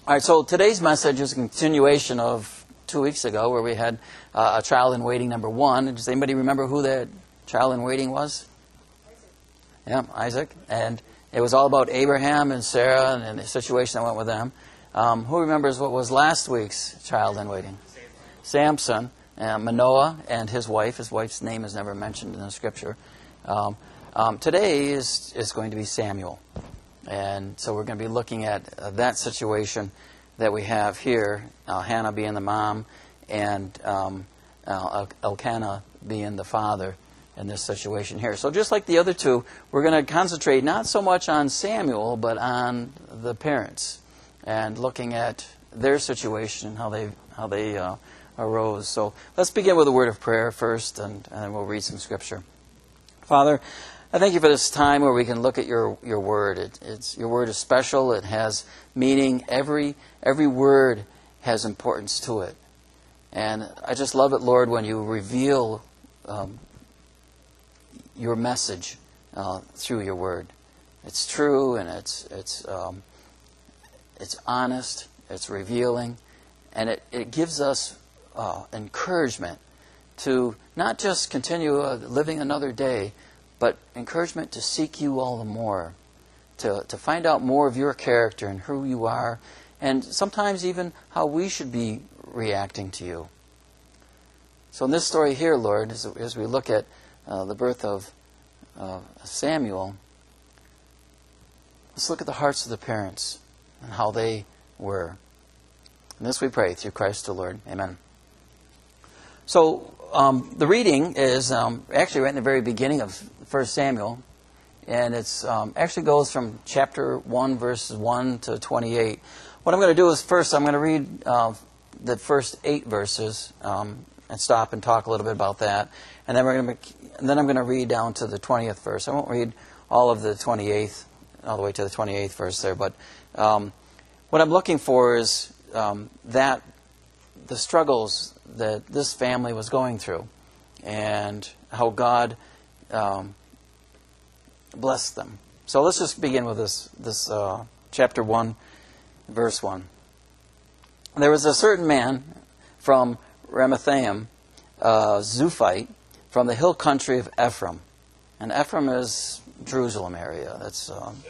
All right, so today's message is a continuation of 2 weeks ago where we had a child in waiting number 1. Does anybody remember who that child in waiting was? Yeah, Isaac. And it was all about Abraham and Sarah and the situation that went with them. Who remembers what was last week's child in waiting? Samson, Manoah, and his wife. His wife's name is never mentioned in the Scripture. Today is going to be Samuel. And so we're going to be looking at that situation that we have here, Hannah being the mom and Elkanah being the father in this situation here. So just like the other two, we're going to concentrate not so much on Samuel, but on the parents and looking at their situation, how they arose. So let's begin with a word of prayer first, and then we'll read some Scripture. Father, I thank you for this time where we can look at your word. Your word is special. It has meaning. Every word has importance to it. And I just love it, Lord, when you reveal your message through your word. It's true, and it's honest. It's revealing, and it gives us encouragement to not just continue living another day, but encouragement to seek you all the more, to find out more of your character and who you are, and sometimes even how we should be reacting to you. So in this story here, Lord, as we look at the birth of Samuel, let's look at the hearts of the parents and how they were. And this we pray through Christ the Lord. Amen. So the reading is actually right in the very beginning of 1 Samuel, and it's actually goes from chapter 1, verses 1 to 28. What I'm going to do is first I'm going to read the first 8 verses and stop and talk a little bit about that, and then I'm going to read down to the 20th verse. I won't read all of the 28th, all the way to the 28th verse there, but what I'm looking for is that the struggles that this family was going through and how God blessed them. So let's just begin with this chapter 1, verse 1. There was a certain man from Ramathaim, Zuphite, from the hill country of Ephraim. And Ephraim is Jerusalem area. That's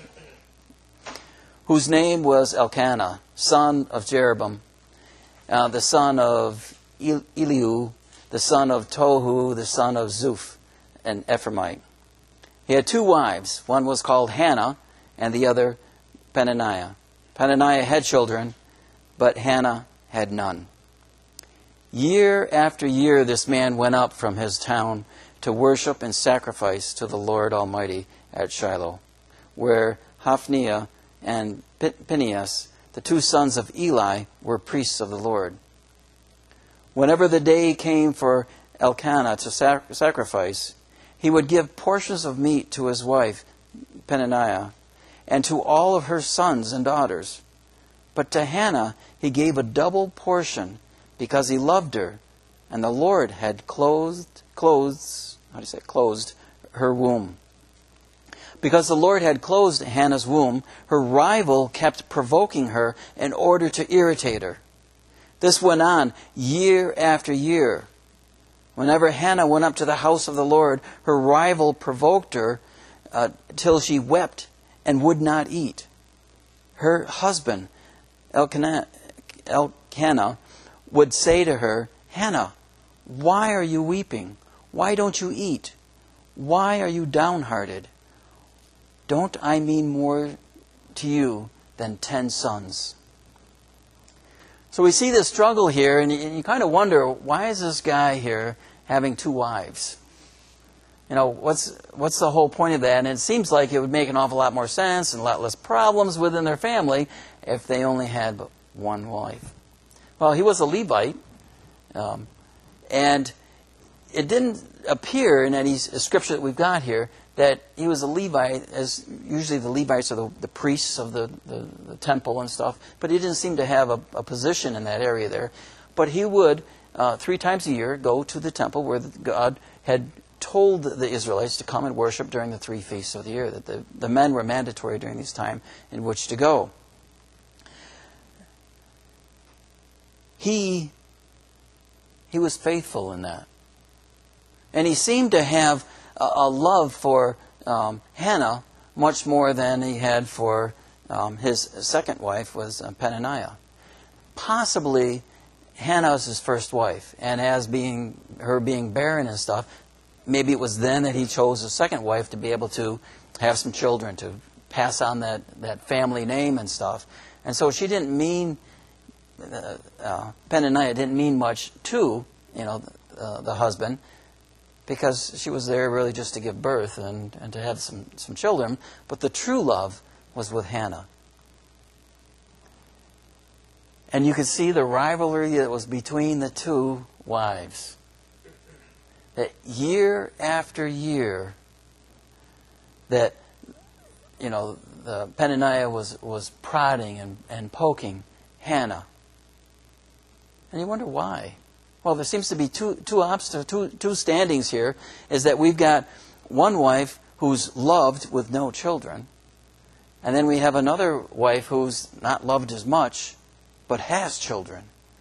whose name was Elkanah, son of Jeroboam, the son of Elihu, the son of Tohu, the son of Zuph, an Ephraimite. He had 2 wives. One was called Hannah, and the other Peninnah. Peninnah had children, but Hannah had none. Year after year this man went up from his town to worship and sacrifice to the Lord Almighty at Shiloh, where Hophni and Phinehas, the 2 sons of Eli, were priests of the Lord. Whenever the day came for Elkanah to sacrifice, he would give portions of meat to his wife, Peninnah, and to all of her sons and daughters. But to Hannah he gave a double portion because he loved her, and the Lord had closed her womb. Because the Lord had closed Hannah's womb, her rival kept provoking her in order to irritate her. This went on year after year. Whenever Hannah went up to the house of the Lord, her rival provoked her till she wept and would not eat. Her husband, Elkanah, would say to her, "Hannah, why are you weeping? Why don't you eat? Why are you downhearted? Don't I mean more to you than 10 sons?" So we see this struggle here, and you kind of wonder, why is this guy here having 2 wives? You know, what's the whole point of that? And it seems like it would make an awful lot more sense and a lot less problems within their family if they only had but 1 wife. Well, he was a Levite, and it didn't appear in any scripture that we've got here that he was a Levite, as usually the Levites are the priests of the temple and stuff, but he didn't seem to have a position in that area there. But he would, 3 times a year, go to the temple where God had told the Israelites to come and worship during the 3 feasts of the year, that the men were mandatory during this time in which to go. he was faithful in that. And he seemed to have a love for Hannah much more than he had for his second wife, was Peninnah. Possibly Hannah was his first wife, and as her being barren and stuff, maybe it was then that he chose a second wife to be able to have some children, to pass on that family name and stuff. And so she didn't mean, Peninnah didn't mean much to, the husband, because she was there really just to give birth and to have some children. But the true love was with Hannah. And you could see the rivalry that was between the two wives. That year after year, that, the Peninnah was prodding and poking Hannah. And you wonder why. Well, there seems to be two standings here, is that we've got one wife who's loved with no children, and then we have another wife who's not loved as much, but has children.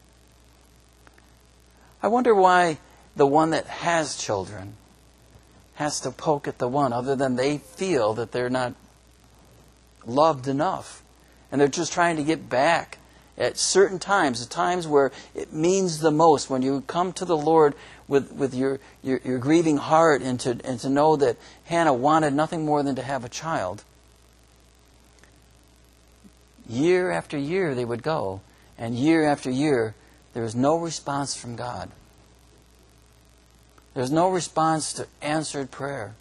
I wonder why the one that has children has to poke at the one, other than they feel that they're not loved enough. And they're just trying to get back at certain times, the times where it means the most, when you come to the Lord with your grieving heart, and to know that Hannah wanted nothing more than to have a child. Year after year they would go, and year after year there was no response from God. There's no response to answered prayer.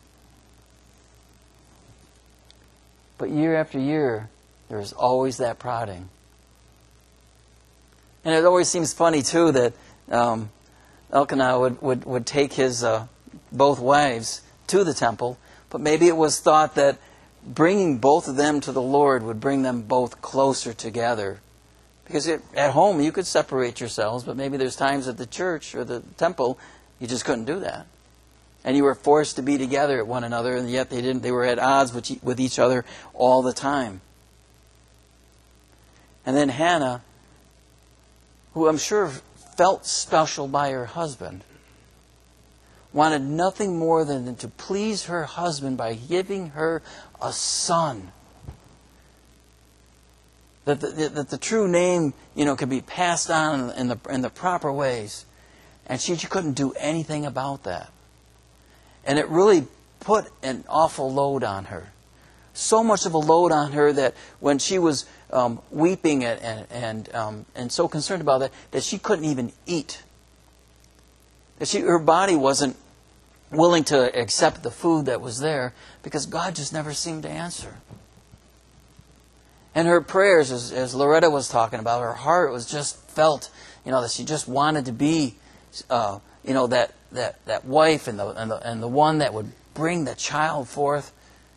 But year after year, there's always that prodding. And it always seems funny, too, that Elkanah would take his both wives to the temple, but maybe it was thought that bringing both of them to the Lord would bring them both closer together. Because at home you could separate yourselves, but maybe there's times at the church or the temple you just couldn't do that. And you were forced to be together at one another, and yet they were at odds with each other all the time. And then Hannah, who I'm sure felt special by her husband, wanted nothing more than to please her husband by giving her a son. That the true name, could be passed on in the proper ways. And she couldn't do anything about that. And it really put an awful load on her. So much of a load on her that when she was weeping and so concerned about that she couldn't even eat. That her body wasn't willing to accept the food that was there, because God just never seemed to answer. And her prayers, as Loretta was talking about, her heart was just felt, that she just wanted to be, that wife and the one that would bring the child forth.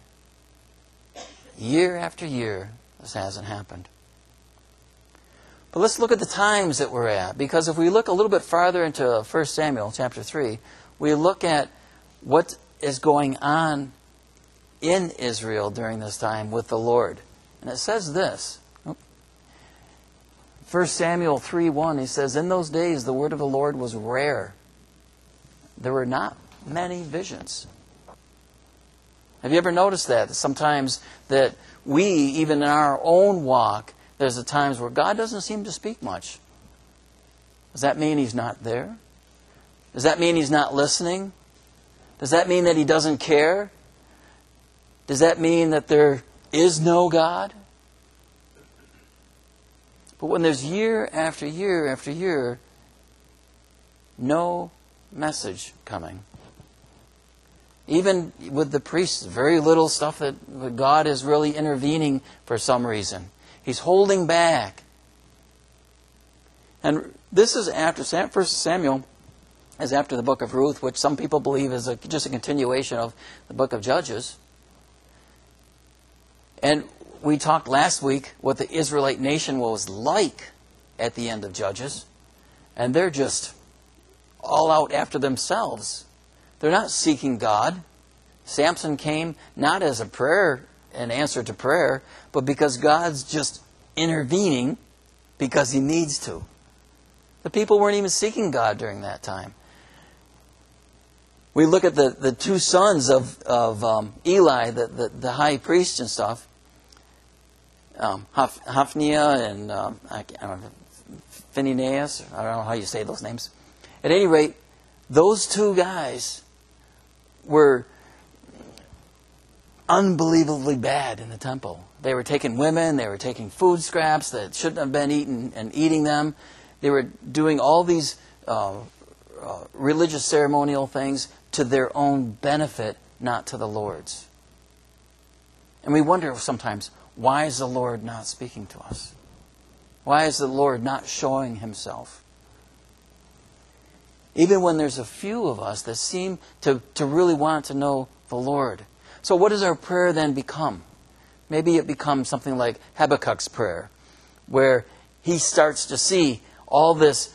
Year after year, this hasn't happened. But let's look at the times that we're at, because if we look a little bit farther into 1 Samuel chapter 3, we look at what is going on in Israel during this time with the Lord. And it says this. 1 Samuel 3:1, he says, "In those days the word of the Lord was rare. There were not many visions." Have you ever noticed that? Sometimes that we, even in our own walk, there's the times where God doesn't seem to speak much. Does that mean He's not there? Does that mean He's not listening? Does that mean that He doesn't care? Does that mean that there is no God? But when there's year after year after year, no message coming. Even with the priests, very little stuff that God is really intervening for some reason. He's holding back. And this is after 1 Samuel, is after the book of Ruth, which some people believe is just a continuation of the book of Judges. And we talked last week what the Israelite nation was like at the end of Judges. And they're just all out after themselves. They're not seeking God. Samson came not as a prayer, an answer to prayer, but because God's just intervening because He needs to. The people weren't even seeking God during that time. We look at the two sons of Eli, the high priest and stuff, Hophni and I don't know, Phinehas. I don't know how you say those names. At any rate, those two guys were unbelievably bad in the temple. They were taking women, they were taking food scraps that shouldn't have been eaten and eating them. They were doing all these religious ceremonial things to their own benefit, not to the Lord's. And we wonder sometimes, why is the Lord not speaking to us? Why is the Lord not showing Himself? Even when there's a few of us that seem to really want to know the Lord. So what does our prayer then become? Maybe it becomes something like Habakkuk's prayer, where he starts to see all this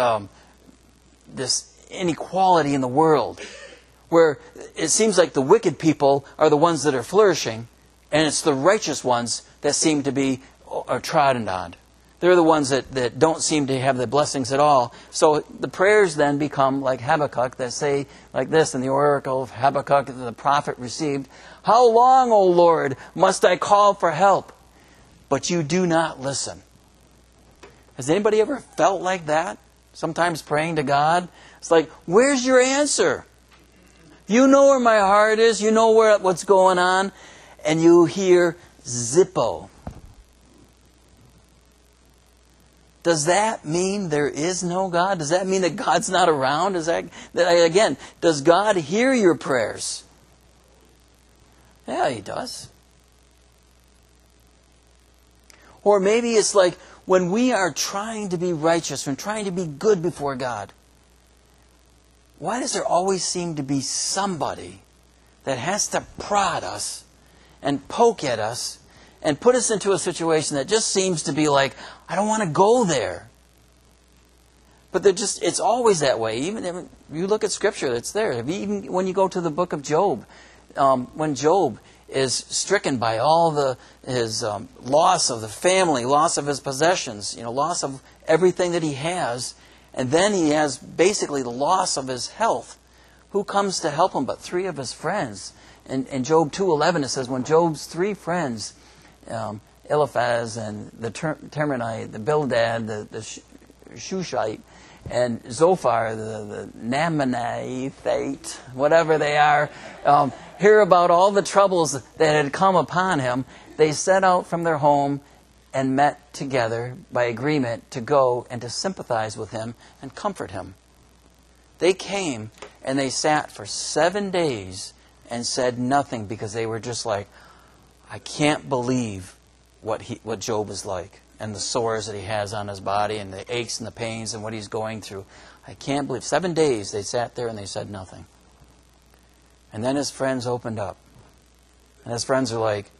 inequality in the world, where it seems like the wicked people are the ones that are flourishing, and it's the righteous ones that seem to be trodden on. They're the ones that don't seem to have the blessings at all. So the prayers then become like Habakkuk, that say like this in the oracle of Habakkuk that the prophet received. How long, O Lord, must I call for help? But you do not listen. Has anybody ever felt like that? Sometimes praying to God? It's like, where's your answer? You know where my heart is. You know what's going on. And you hear Zippo. Does that mean there is no God? Does that mean that God's not around? Does God hear your prayers? Yeah, He does. Or maybe it's like when we are trying to be righteous, when trying to be good before God, why does there always seem to be somebody that has to prod us and poke at us and put us into a situation that just seems to be like, I don't want to go there. But it's always that way. Even if you look at Scripture, it's there. Even when you go to the book of Job, when Job is stricken by all his loss of the family, loss of his possessions, loss of everything that he has, and then he has basically the loss of his health. Who comes to help him but three of his friends? In Job 2:11 it says, when Job's three friends, Eliphaz and the Temanite, the Bildad, the Shushite, and Zophar, the Naamathite, whatever they are, hear about all the troubles that had come upon him, they set out from their home and met together by agreement to go and to sympathize with him and comfort him. They came and they sat for 7 days and said nothing because they were just like, I can't believe what Job is like and the sores that he has on his body and the aches and the pains and what he's going through. I can't believe. 7 days they sat there and they said nothing. And then his friends opened up. And his friends are like,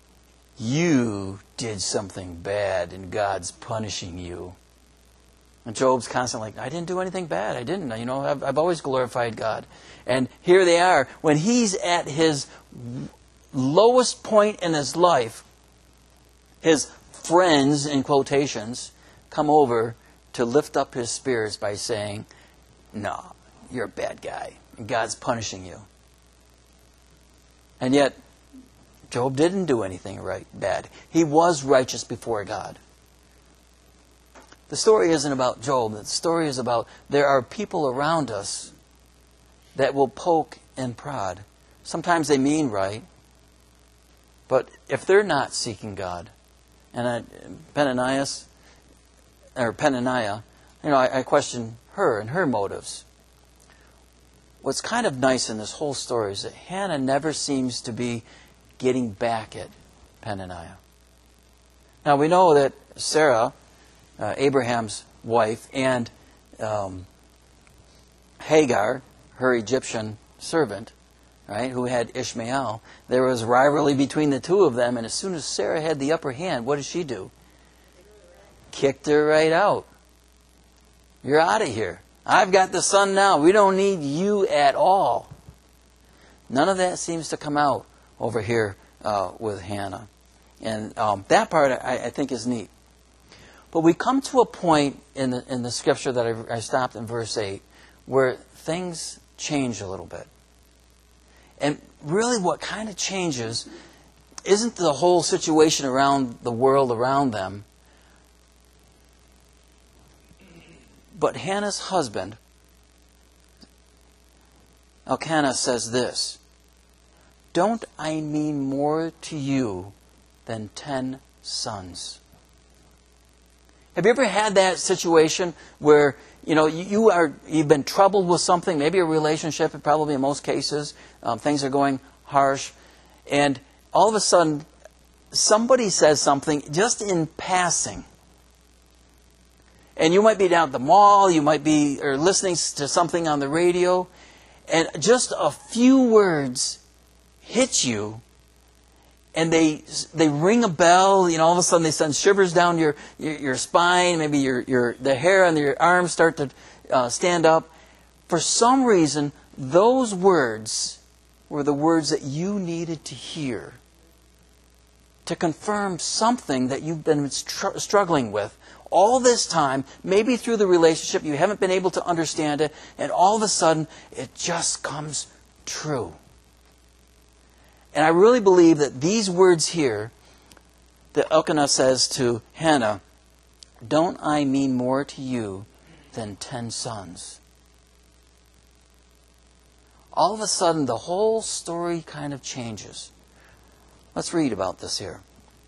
you did something bad and God's punishing you. And Job's constantly like, I didn't do anything bad. I didn't. I've always glorified God. And here they are. When he's at his lowest point in his life, his friends, in quotations, come over to lift up his spirits by saying, no, you're a bad guy. And God's punishing you. And yet, Job didn't do anything bad. He was righteous before God. The story isn't about Job. The story is about there are people around us that will poke and prod. Sometimes they mean right. But if they're not seeking God, and Peninnah, I question her and her motives. What's kind of nice in this whole story is that Hannah never seems to be getting back at Peninnah. Now we know that Sarah, Abraham's wife, and Hagar, her Egyptian servant, right, who had Ishmael, there was rivalry between the two of them, and as soon as Sarah had the upper hand, what did she do? Kicked her right out. You're out of here. I've got the son now. We don't need you at all. None of that seems to come out over here with Hannah. And that part I think is neat. But we come to a point in the scripture that I stopped in verse 8 where things change a little bit. And really what kind of changes isn't the whole situation around the world around them, but Hannah's husband, Elkanah, says this, "Don't I mean more to you than 10 sons?" Have you ever had that situation where you've been troubled with something, maybe a relationship, probably in most cases, things are going harsh, and all of a sudden somebody says something just in passing. And you might be down at the mall, you might be or listening to something on the radio, and just a few words hit you, and they ring a bell. All of a sudden they send shivers down your spine. Maybe the hair on your arms start to stand up. For some reason, those words were the words that you needed to hear to confirm something that you've been struggling with all this time. Maybe through the relationship you haven't been able to understand it, and all of a sudden it just comes true. And I really believe that these words here that Elkanah says to Hannah, "Don't I mean more to you than 10 sons?" All of a sudden, the whole story kind of changes. Let's read about this here.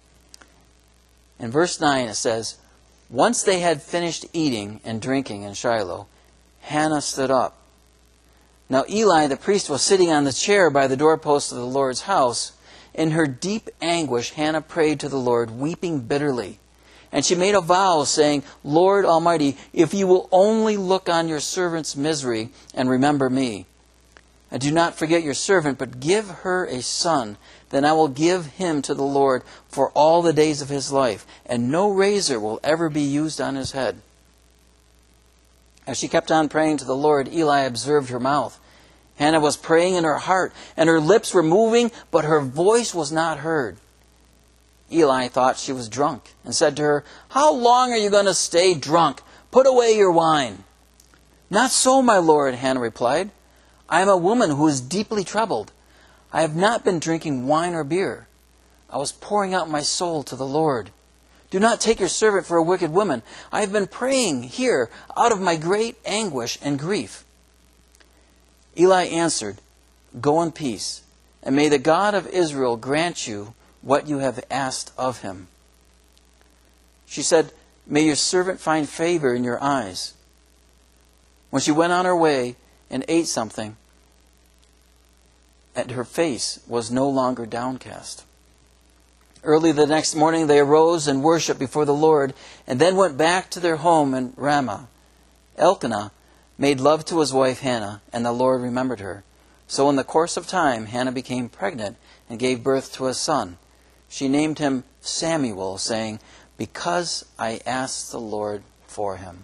In verse 9 it says, "Once they had finished eating and drinking in Shiloh, Hannah stood up. Now Eli the priest was sitting on the chair by the doorpost of the Lord's house. In her deep anguish, Hannah prayed to the Lord, weeping bitterly. And she made a vow, saying, 'Lord Almighty, if you will only look on your servant's misery and remember me, and do not forget your servant, but give her a son, then I will give him to the Lord for all the days of his life, and no razor will ever be used on his head.' As she kept on praying to the Lord, Eli observed her mouth. Hannah was praying in her heart, and her lips were moving, but her voice was not heard. Eli thought she was drunk, and said to her, 'How long are you going to stay drunk? Put away your wine.' 'Not so, my lord,' Hannah replied. 'I am a woman who is deeply troubled. I have not been drinking wine or beer. I was pouring out my soul to the Lord. Do not take your servant for a wicked woman. I have been praying here out of my great anguish and grief.' Eli answered, 'Go in peace, and may the God of Israel grant you what you have asked of him.' She said, 'May your servant find favor in your eyes.' When she went on her way and ate something, and her face was no longer downcast. Early the next morning they arose and worshipped before the Lord, and then went back to their home in Ramah. Elkanah made love to his wife Hannah, and the Lord remembered her. So in the course of time, Hannah became pregnant and gave birth to a son. She named him Samuel, saying, 'Because I asked the Lord for him.'"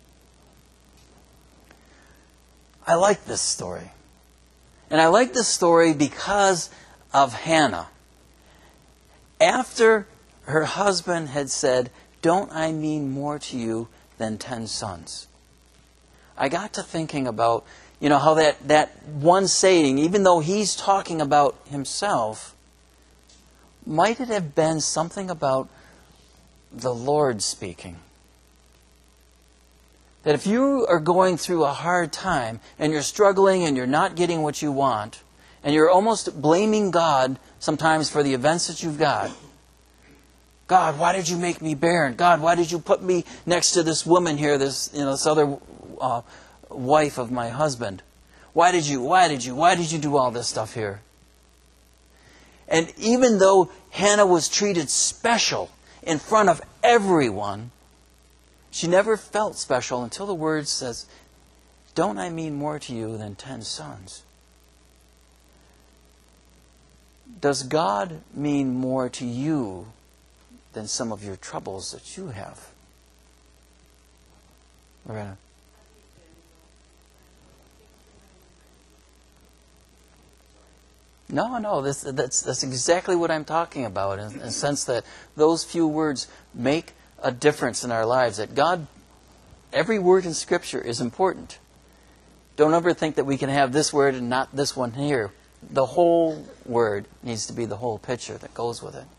I like this story. And I like this story because of Hannah. After her husband had said, "Don't I mean more to you than 10 sons?" I got to thinking about, how that one saying, even though he's talking about himself, might it have been something about the Lord speaking? That if you are going through a hard time and you're struggling and you're not getting what you want, and you're almost blaming God sometimes for the events that you've got. God, why did you make me barren? God, why did you put me next to this woman here, this other wife of my husband? Why did you do all this stuff here? And even though Hannah was treated special in front of everyone, she never felt special until the word says, "Don't I mean more to you than 10 sons?" Does God mean more to you than some of your troubles that you have? Lorena? No, that's exactly what I'm talking about, in the sense that those few words make a difference in our lives. That God, every word in Scripture is important. Don't ever think that we can have this word and not this one here. The whole word needs to be the whole picture that goes with it.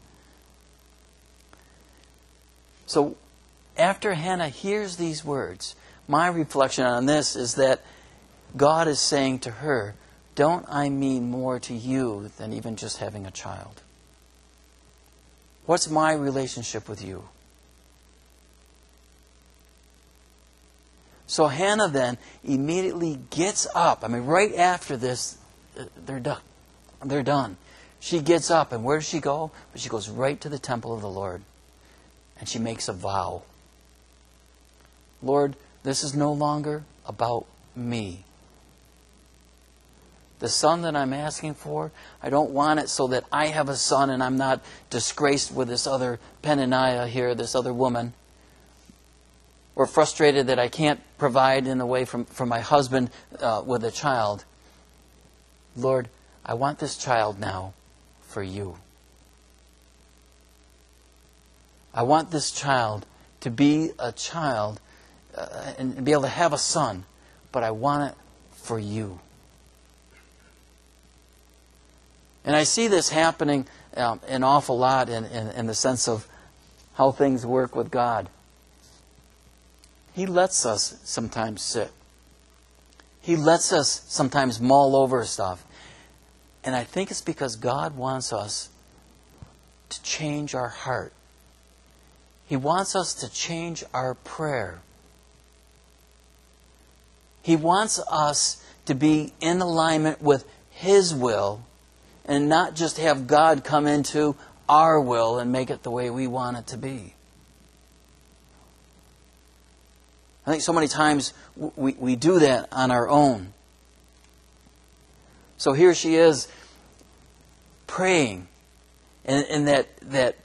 So after Hannah hears these words, my reflection on this is that God is saying to her, don't I mean more to you than even just having a child? What's my relationship with you? So Hannah then immediately gets up. I mean, right after this, they're done. They're done. She gets up, and where does she go? She goes right to the temple of the Lord. And she makes a vow. Lord, this is no longer about me. The son that I'm asking for, I don't want it so that I have a son and I'm not disgraced with this other Peninnah here, this other woman. Or frustrated that I can't provide in the way from my husband with a child. Lord, I want this child now for you. I want this child to be a child and be able to have a son, but I want it for you. And I see this happening an awful lot in the sense of how things work with God. He lets us sometimes sit. He lets us sometimes mull over stuff. And I think it's because God wants us to change our heart. He wants us to change our prayer. He wants us to be in alignment with His will and not just have God come into our will and make it the way we want it to be. I think so many times we do that on our own. So here she is praying, and that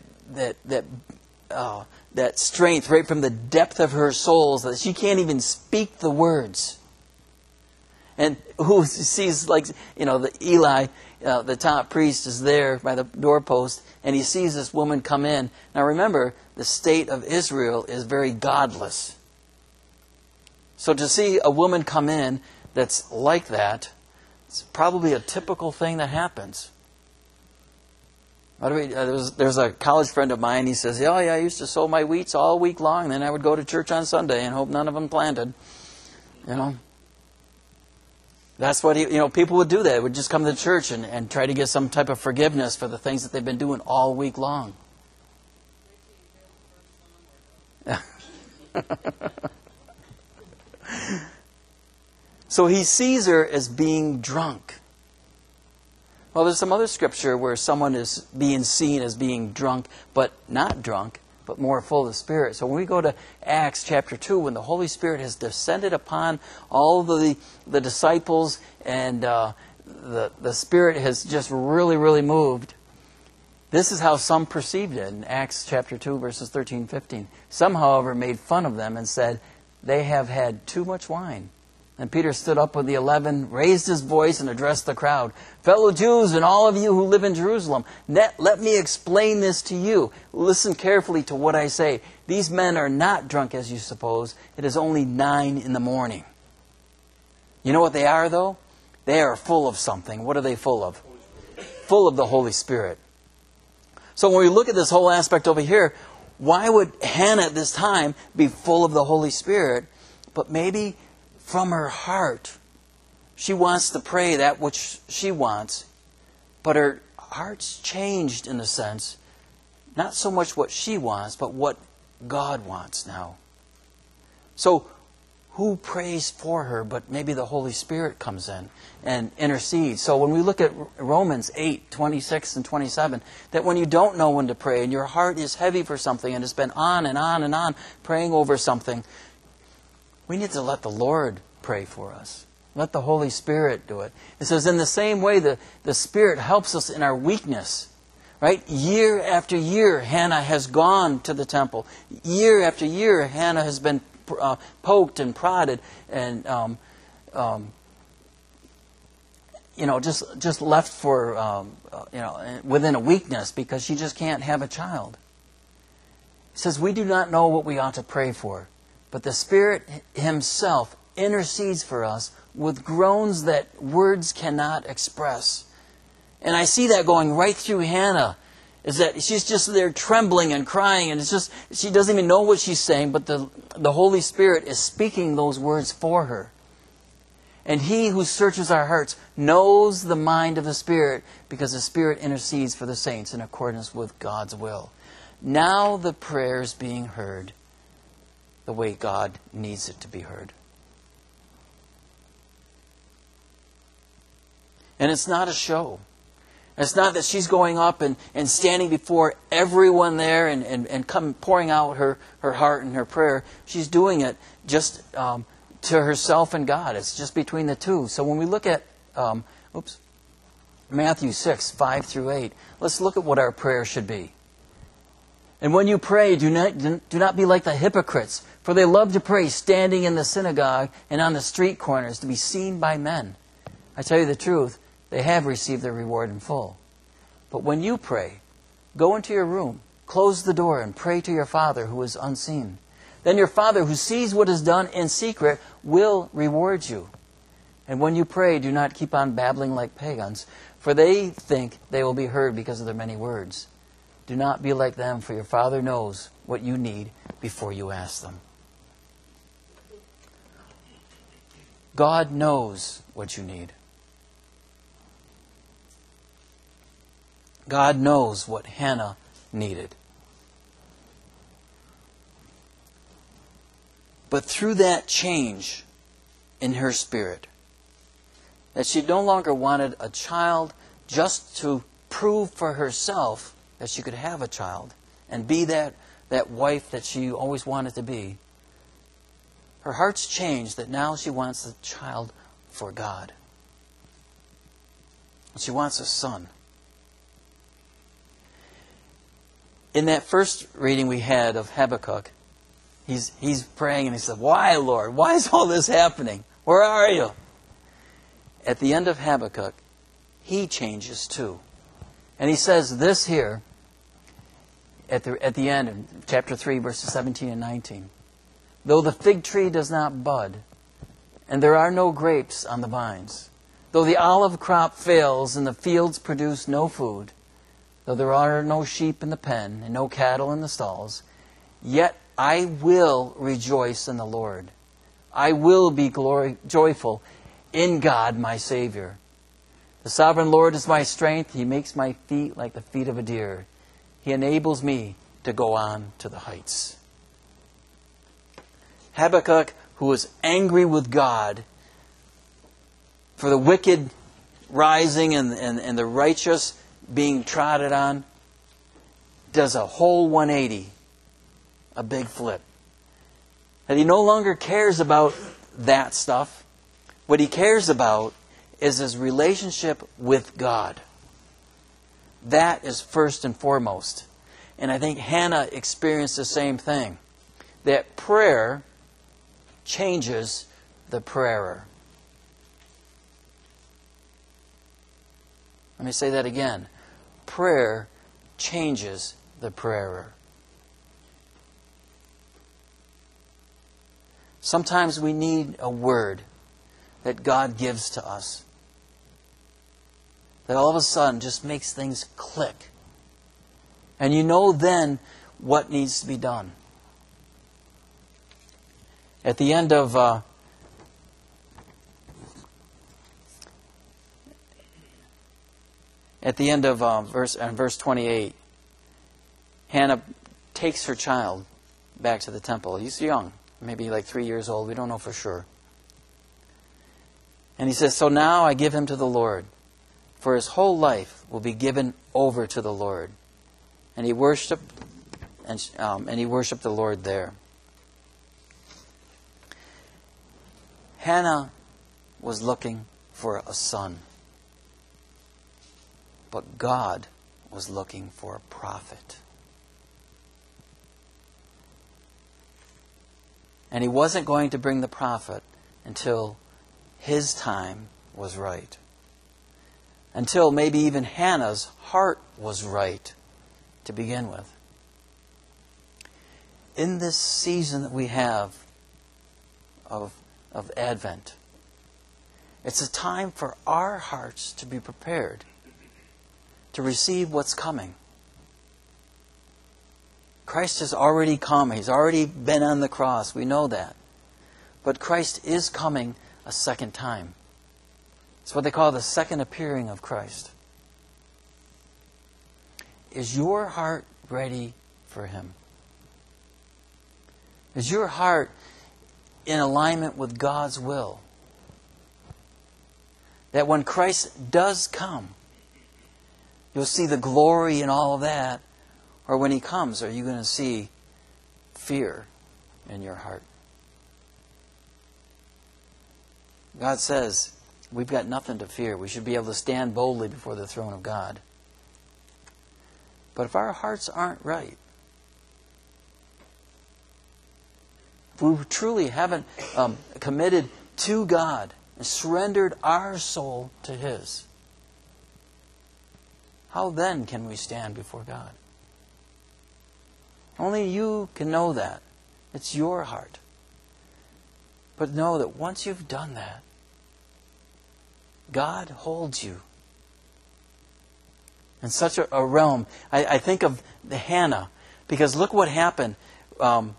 strength right from the depth of her soul, so that she can't even speak the words. And who sees, like, the Eli, the top priest, is there by the doorpost, and he sees this woman come in. Now remember, the state of Israel is very godless. So to see a woman come in that's like that, it's probably a typical thing that happens. There's a college friend of mine, he says, oh yeah, I used to sow my wheats all week long, then I would go to church on Sunday and hope none of them planted. That's what people would do that. They would just come to church and try to get some type of forgiveness for the things that they've been doing all week long. So he sees her as being drunk. Well, there's some other scripture where someone is being seen as being drunk, but not drunk, but more full of the Spirit. So when we go to Acts chapter 2, when the Holy Spirit has descended upon all the disciples and the Spirit has just really, really moved, this is how some perceived it in Acts chapter 2, verses 13 15. Some, however, made fun of them and said, they have had too much wine. And Peter stood up with the 11, raised his voice, and addressed the crowd. Fellow Jews and all of you who live in Jerusalem, let me explain this to you. Listen carefully to what I say. These men are not drunk as you suppose. It is only 9 a.m. You know what they are, though? They are full of something. What are they full of? Full of the Holy Spirit. So when we look at this whole aspect over here, why would Hannah at this time be full of the Holy Spirit? But maybe from her heart, she wants to pray that which she wants, but her heart's changed in a sense. Not so much what she wants, but what God wants now. So who prays for her, but maybe the Holy Spirit comes in and intercedes. So when we look at Romans 8, 26 and 27, that when you don't know when to pray and your heart is heavy for something and it's been on and on and on praying over something, we need to let the Lord pray for us. Let the Holy Spirit do it. It says in the same way the Spirit helps us in our weakness. Right? Year after year, Hannah has gone to the temple. Year after year, Hannah has been poked and prodded and just left for within a weakness because she just can't have a child. He says, we do not know what we ought to pray for, but the Spirit Himself intercedes for us with groans that words cannot express. And I see that going right through Hannah, is that she's just there trembling and crying, and it's just, she doesn't even know what she's saying, but the Holy Spirit is speaking those words for her. And He who searches our hearts knows the mind of the Spirit, because the Spirit intercedes for the saints in accordance with God's will. Now the prayer is being heard the way God needs it to be heard. And it's not a show. It's not that she's going up and standing before everyone there and pouring out her heart and her prayer. She's doing it just to herself and God. It's just between the two. So when we look at Matthew 6, 5 through 8, let's look at what our prayer should be. And when you pray, do not be like the hypocrites, for they love to pray standing in the synagogue and on the street corners to be seen by men. I tell you the truth, they have received their reward in full. But when you pray, go into your room, close the door, and pray to your Father who is unseen. Then your Father who sees what is done in secret will reward you. And when you pray, do not keep on babbling like pagans, for they think they will be heard because of their many words. Do not be like them, for your Father knows what you need before you ask them. God knows what you need. God knows what Hannah needed. But through that change in her spirit, that she no longer wanted a child just to prove for herself that she could have a child and be that wife that she always wanted to be. Her heart's changed that now she wants a child for God. She wants a son. In that first reading we had of Habakkuk, he's praying and he said, "Why, Lord? Why is all this happening? Where are you?" At the end of Habakkuk, he changes too. And he says this here, at the end of chapter 3, verses 17 and 19. Though the fig tree does not bud, and there are no grapes on the vines, though the olive crop fails and the fields produce no food, though there are no sheep in the pen and no cattle in the stalls, yet I will rejoice in the Lord. I will be joyful in God my Savior. The sovereign Lord is my strength. He makes my feet like the feet of a deer. He enables me to go on to the heights. Habakkuk, who was angry with God for the wicked rising and the righteous being trodden on, does a whole 180, a big flip. And he no longer cares about that stuff. What he cares about is his relationship with God. That is first and foremost. And I think Hannah experienced the same thing. That prayer changes the prayer. Let me say that again. Prayer changes the prayer. Sometimes we need a word that God gives to us, that all of a sudden just makes things click. And you know then what needs to be done. At the end of verse 28, Hannah takes her child back to the temple. He's young, maybe like 3 years old. We don't know for sure. And he says, "So now I give him to the Lord, for his whole life will be given over to the Lord." And he worshipped, the Lord there. Hannah was looking for a son, but God was looking for a prophet. And He wasn't going to bring the prophet until his time was right. Until maybe even Hannah's heart was right to begin with. in this season that we have of Advent, it's a time for our hearts to be prepared to receive what's coming. Christ has already come. He's already been on the cross. We know that. But Christ is coming a second time. It's what they call the second appearing of Christ. Is your heart ready for Him? Is your heart in alignment with God's will? That when Christ does come, you'll see the glory and all of that. Or when He comes, are you going to see fear in your heart? God says, we've got nothing to fear. We should be able to stand boldly before the throne of God. But if our hearts aren't right, if we truly haven't committed to God and surrendered our soul to His, how then can we stand before God? Only you can know that. It's your heart. But know that once you've done that, God holds you in such a realm. I think of the Hannah, because look what happened to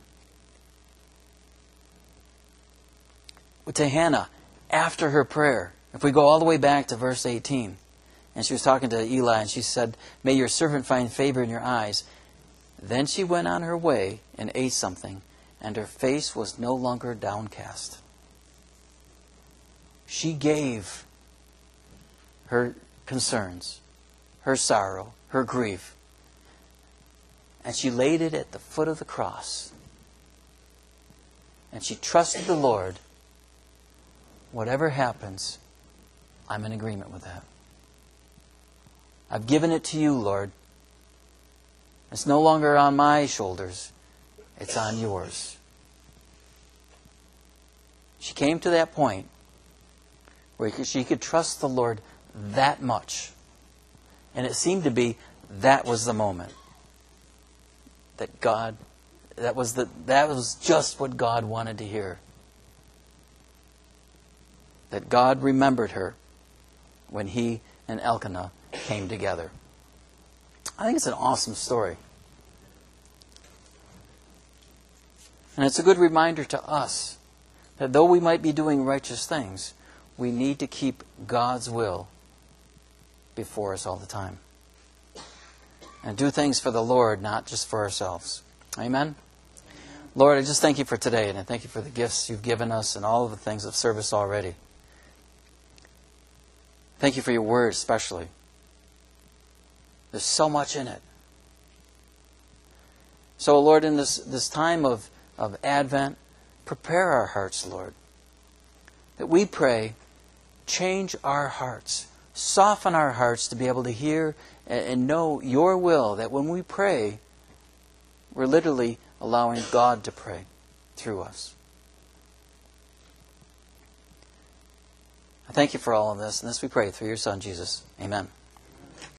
Hannah after her prayer. If we go all the way back to verse 18, and she was talking to Eli, and she said, "May your servant find favor in your eyes." Then she went on her way and ate something, and her face was no longer downcast. She gave her concerns, her sorrow, her grief, and she laid it at the foot of the cross. And she trusted the Lord. Whatever happens, I'm in agreement with that. I've given it to you, Lord. It's no longer on my shoulders. It's on yours. She came to that point where she could trust the Lord that much. And it seemed to be that was the moment. That was just what God wanted to hear. That God remembered her when He and Elkanah came together. I think it's an awesome story. And it's a good reminder to us that though we might be doing righteous things, we need to keep God's will before us all the time. And do things for the Lord, not just for ourselves. Amen? Lord, I just thank You for today, and I thank You for the gifts You've given us and all of the things of service already. Thank You for Your word especially. There's so much in it. So, Lord, in this time of Advent, prepare our hearts, Lord. That we pray, change our hearts. Soften our hearts to be able to hear and know Your will. That when we pray, we're literally allowing God to pray through us. I thank You for all of this. And this we pray through Your Son, Jesus. Amen.